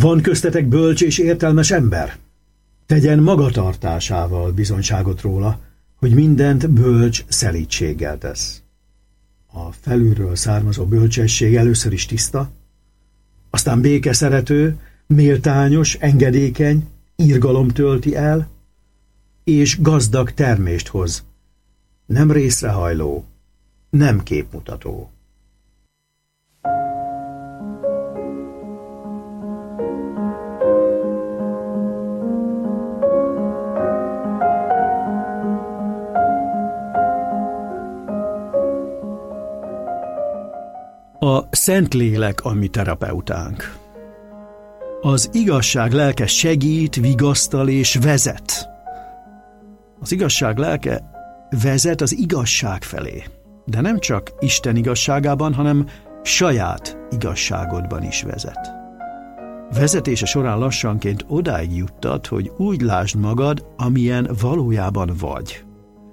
Van köztetek bölcs és értelmes ember? Tegyen magatartásával bizonyságot róla, hogy mindent bölcs szelídséggel tesz. A felülről származó bölcsesség először is tiszta, aztán békeszerető, méltányos, engedékeny, irgalom tölti el, és gazdag termést hoz, nem részrehajló, nem képmutató. A Szentlélek a mi terapeutánk. Az igazság lelke segít, vigasztal és vezet. Az igazság lelke vezet az igazság felé, de nem csak Isten igazságában, hanem saját igazságodban is vezet. Vezetése során lassanként odáig juttat, hogy úgy lásd magad, amilyen valójában vagy.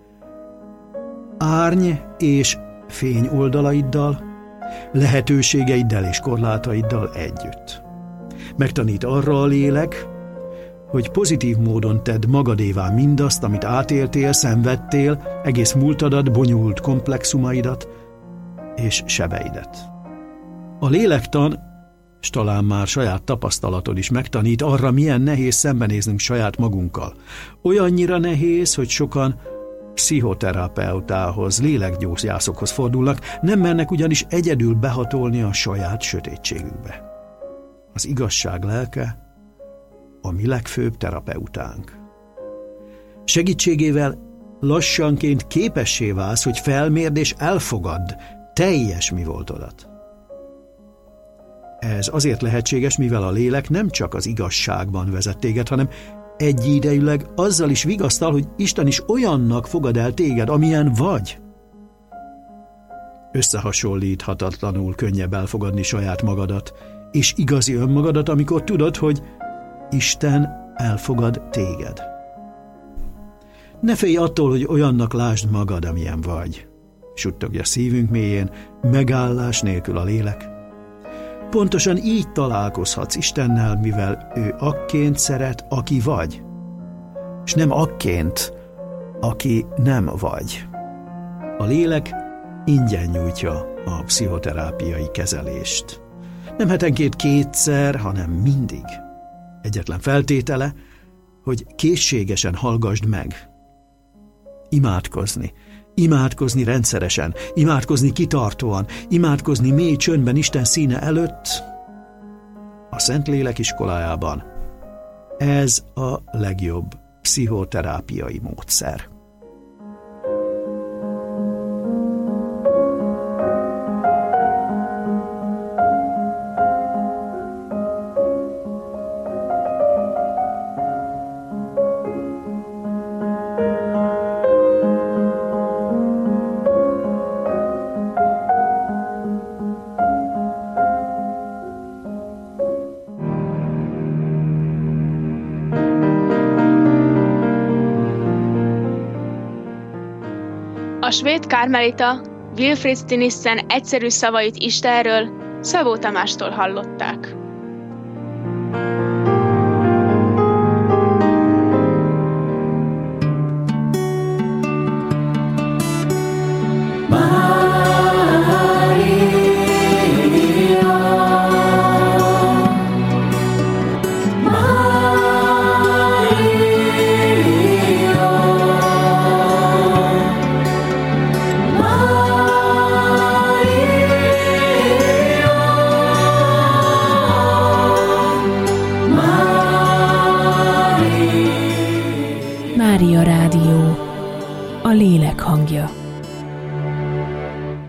Árny és fény oldalaiddal, lehetőségeiddel és korlátaiddal együtt. Megtanít arra a lélek, hogy pozitív módon tedd magadévá mindazt, amit átéltél, szenvedtél, egész múltadat, bonyolult komplexumaidat és sebeidet. A lélektan, s talán már saját tapasztalatod is megtanít arra, milyen nehéz szembenéznünk saját magunkkal. Olyannyira nehéz, hogy sokan pszichoterapeutához, lélekgyógyászokhoz fordulnak, nem mernek ugyanis egyedül behatolni a saját sötétségükbe. Az igazság lelke a mi legfőbb terapeutánk. Segítségével lassanként képessé válsz, hogy felmérd és elfogadd teljes mi voltodat. Ez azért lehetséges, mivel a lélek nem csak az igazságban vezet téged, hanem egyidejűleg azzal is vigasztal, hogy Isten is olyannak fogad el téged, amilyen vagy. Összehasonlíthatatlanul könnyebb elfogadni saját magadat, és igazi önmagadat, amikor tudod, hogy Isten elfogad téged. Ne félj attól, hogy olyannak lásd magad, amilyen vagy. Suttogja szívünk mélyén, megállás nélkül a lélek. Pontosan így találkozhatsz Istennel, mivel ő akként szeret, aki vagy, és nem akként, aki nem vagy. A lélek ingyen nyújtja a pszichoterápiai kezelést. Nem hetenként kétszer, hanem mindig. Egyetlen feltétele, hogy készségesen hallgasd meg. Imádkozni rendszeresen, imádkozni kitartóan, imádkozni mély csöndben Isten színe előtt, a Szentlélek iskolájában. Ez a legjobb pszichoterápiai módszer. A svéd kármelita Wilfrid Stinissen egyszerű szavait Istenről Szabó Tamástól hallották. Mária Rádió, a lélek hangja.